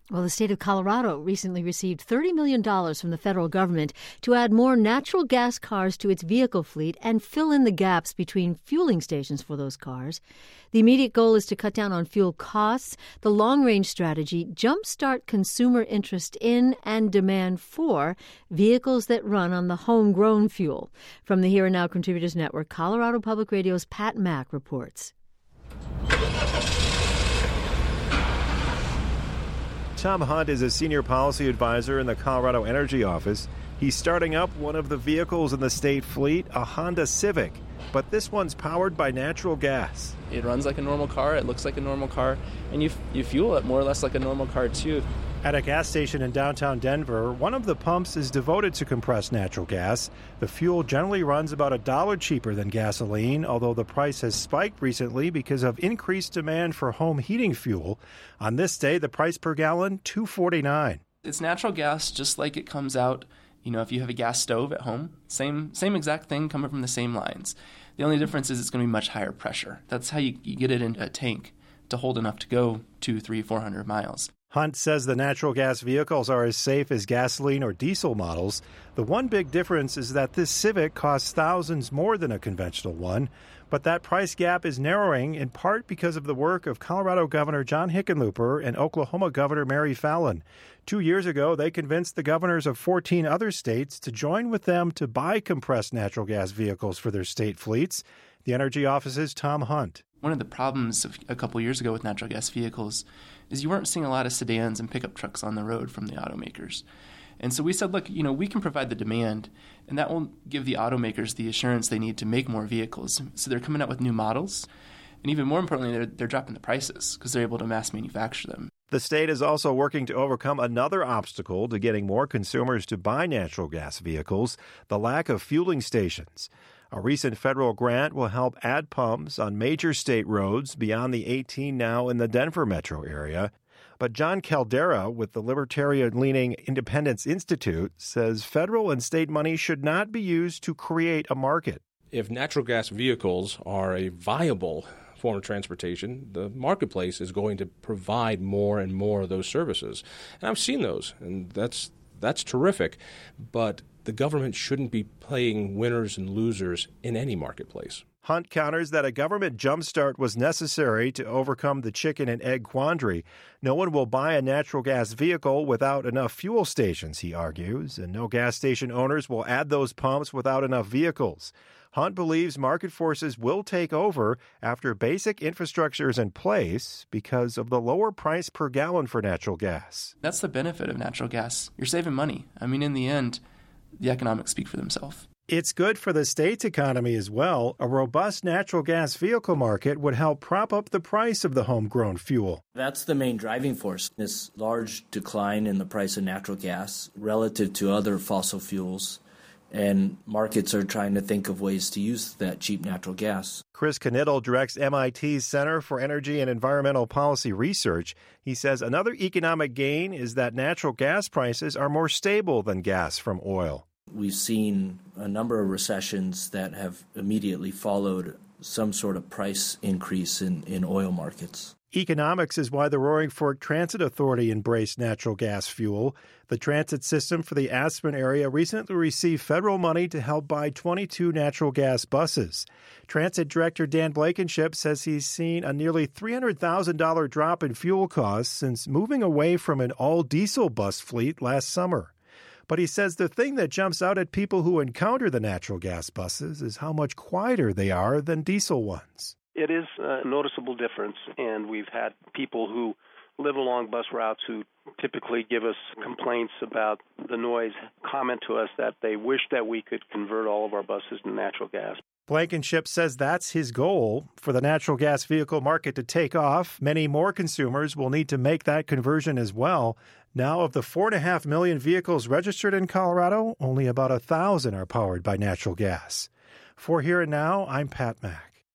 Well, the state of Colorado recently received $30 million from the federal government to add more natural gas cars to its vehicle fleet and fill in the gaps between fueling stations for those cars. The immediate goal is to cut down on fuel costs. The long-range strategy, jumpstart consumer interest in and demand for vehicles that run on the homegrown fuel. From the Here and Now Contributors Network, Colorado Public Radio's Pat Mack reports. Tom Hunt is a senior policy advisor in the Colorado Energy Office. He's starting up one of the vehicles in the state fleet, a Honda Civic. But this one's powered by natural gas. It runs like a normal car, it looks like a normal car, and you fuel it more or less like a normal car too. At a gas station in downtown Denver, one of the pumps is devoted to compressed natural gas. The fuel generally runs about $1 cheaper than gasoline, although the price has spiked recently because of increased demand for home heating fuel. On this day, the price per gallon, $2.49. It's natural gas just like it comes out, if you have a gas stove at home. Same exact thing coming from the same lines. The only difference is it's going to be much higher pressure. That's how you get it into a tank to hold enough to go 200, 300, 400 miles. Hunt says the natural gas vehicles are as safe as gasoline or diesel models. The one big difference is that this Civic costs thousands more than a conventional one, but that price gap is narrowing in part because of the work of Colorado Governor John Hickenlooper and Oklahoma Governor Mary Fallin. 2 years ago, they convinced the governors of 14 other states to join with them to buy compressed natural gas vehicles for their state fleets. The Energy Office's Tom Hunt. One of the problems of a couple years ago with natural gas vehicles is you weren't seeing a lot of sedans and pickup trucks on the road from the automakers. And so we said, look, we can provide the demand, and that will give the automakers the assurance they need to make more vehicles. So they're coming out with new models, and even more importantly, they're dropping the prices because they're able to mass manufacture them. The state is also working to overcome another obstacle to getting more consumers to buy natural gas vehicles, the lack of fueling stations. A recent federal grant will help add pumps on major state roads beyond the 18 now in the Denver metro area. But John Caldera with the libertarian-leaning Independence Institute says federal and state money should not be used to create a market. If natural gas vehicles are a viable form of transportation, the marketplace is going to provide more and more of those services. And I've seen those, and that's terrific. But the government shouldn't be playing winners and losers in any marketplace. Hunt counters that a government jumpstart was necessary to overcome the chicken and egg quandary. No one will buy a natural gas vehicle without enough fuel stations, he argues, and no gas station owners will add those pumps without enough vehicles. Hunt believes market forces will take over after basic infrastructure is in place because of the lower price per gallon for natural gas. That's the benefit of natural gas. You're saving money. In the end, the economics speak for themselves. It's good for the state's economy as well. A robust natural gas vehicle market would help prop up the price of the homegrown fuel. That's the main driving force, this large decline in the price of natural gas relative to other fossil fuels. And markets are trying to think of ways to use that cheap natural gas. Chris Knittel directs MIT's Center for Energy and Environmental Policy Research. He says another economic gain is that natural gas prices are more stable than gas from oil. We've seen a number of recessions that have immediately followed some sort of price increase in oil markets. Economics is why the Roaring Fork Transit Authority embraced natural gas fuel. The transit system for the Aspen area recently received federal money to help buy 22 natural gas buses. Transit Director Dan Blankenship says he's seen a nearly $300,000 drop in fuel costs since moving away from an all-diesel bus fleet last summer. But he says the thing that jumps out at people who encounter the natural gas buses is how much quieter they are than diesel ones. It is a noticeable difference, and we've had people who live along bus routes who typically give us complaints about the noise, comment to us that they wish that we could convert all of our buses to natural gas. Blankenship says that's his goal. For the natural gas vehicle market to take off, many more consumers will need to make that conversion as well. Now, of the 4.5 million vehicles registered in Colorado, only about 1,000 are powered by natural gas. For Here and Now, I'm Pat Mack.